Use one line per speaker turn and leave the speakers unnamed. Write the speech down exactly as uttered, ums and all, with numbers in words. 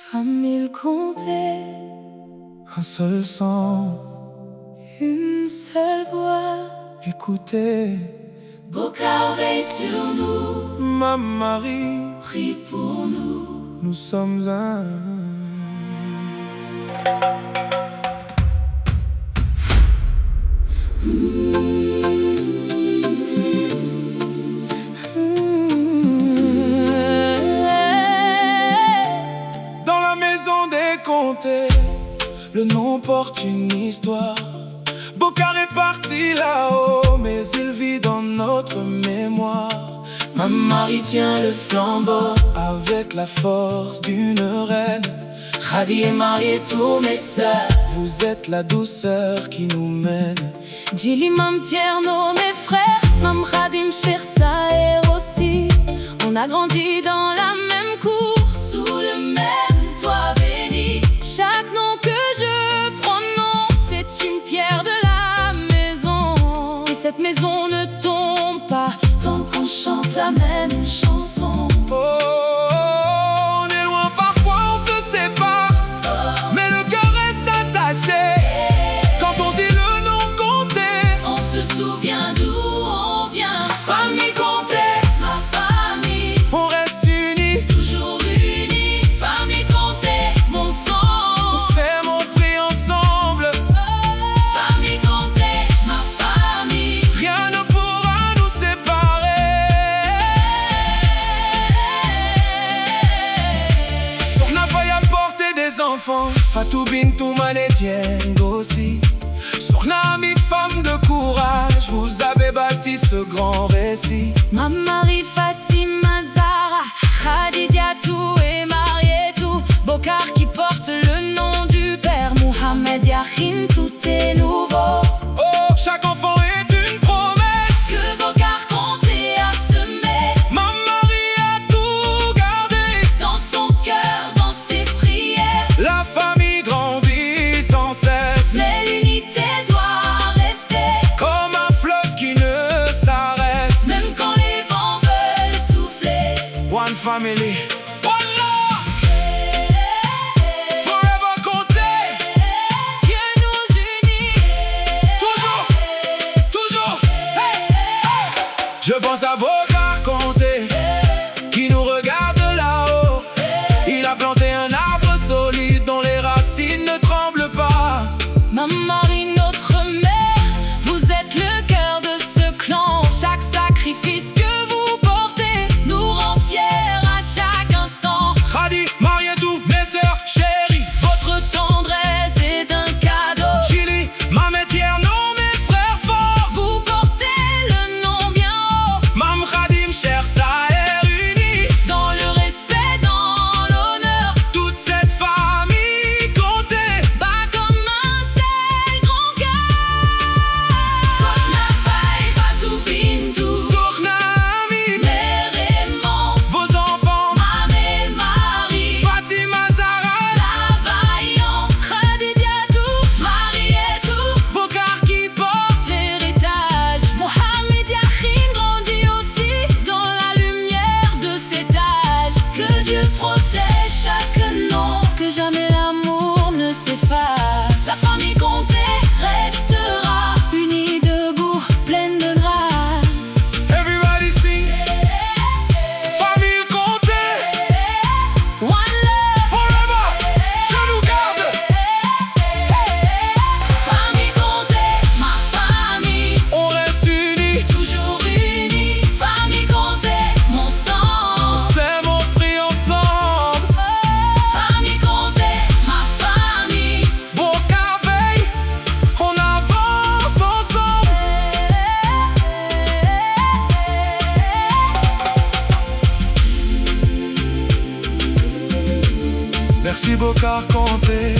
Famille Conté,
un seul sang,
une seule voix.
Écoutez,
Bokar veille sur nous,
ma Marie,
prie pour nous.
nous sommes un. Dans la maison des Conté, le nom porte une histoire. Bokar est parti là-haut, mais il vit dans notre mémoire.
Ma Marie tient le flambeau
Avec la force d'une reine.
Khadi est marié, tous mes sœurs.
Vous êtes la douceur qui nous mène.
Djili, Mam Tierno, mes frères. Mam Khadim, Cher Saher aussi. On a grandi dans la même cour, sous le même toit béni. Chaque nom que je prononce, c'est une pierre de la maison. Et cette maison ne tombe pas tant qu'on chante la même chanson.
Oh, on est loin, parfois on se sépare, mais le cœur reste attaché. Quand on dit le nom Conté,
On se souvient d'où on vient. Famille Conté, ma famille,
on reste unis.
toujours unie. Famille Conté, mon sang.
On s'aime, on prie ensemble.
Famille Conté, ma famille.
Rien ne pourra nous séparer. Sokhna Faye a porté des enfants, Fatou Bintou Mané Dieng aussi. Sokhna Ami, femme de courage, vous avez bâti ce grand récit.
Ma Marie, Fatima Zahra, Khadijatou et Marietou. Bokar qui porte le nom du père, Mohamed Yahin, tout est nouveau.
Oh, chaque enfant est une promesse
Que Bokar Conté a semé
Ma Marie a tout gardé.
dans son cœur, dans ses prières.
La famille grandit sans cesse,
Mais l'unité doit rester,
comme un fleuve qui ne s'arrête.
même quand les vents veulent souffler.
One family, one love, forever Conté.
Dieu nous unit.
Toujours, toujours, hey, hey. Je pense à Bokar Conté, qui nous regarde de là-haut. Il a planté un arbre solide dont les racines ne tremblent pas.
Ma Marie, notre mère, vous êtes le cœur de ce clan. Chaque sacrifice que vous portez nous rend fiers à chaque instant.
Khadi, Marietou, mes sœurs chéries.
Votre tendresse est un cadeau.
Djili, Mamet Tierno, mes frères forts.
Vous portez le nom bien haut,
Mam Khadim, Cher Saher unis.
dans le respect, dans l'honneur.
Toute cette famille Conté.
Bas comme un seul grand cœur. Sokhna Faye, Fatou Bintou,
Sokhna Ami,
mère aimante,
vos enfants.
Mam et Marie,
Fatima Zahra,
la vaillante, Khadijatou, Marietou.
Bokar qui porte.
L'héritage, Mohamed Yahin grandit aussi dans la lumière de cet âge. Que Dieu protège chaque nom, que jamais l'amour ne s'efface. Sa famille Conté restera unie, debout, pleine de grâce.
Everybody sing. Famille Conté,
One love,
forever. Je nous garde.
famille Conté, ma famille,
On reste unis.
toujours unie. Famille Conté, mon sang.
C'est mon prix ensemble.
Famille Conté, ma famille.
Bokar veille, on avance ensemble. Merci Bokar Conté.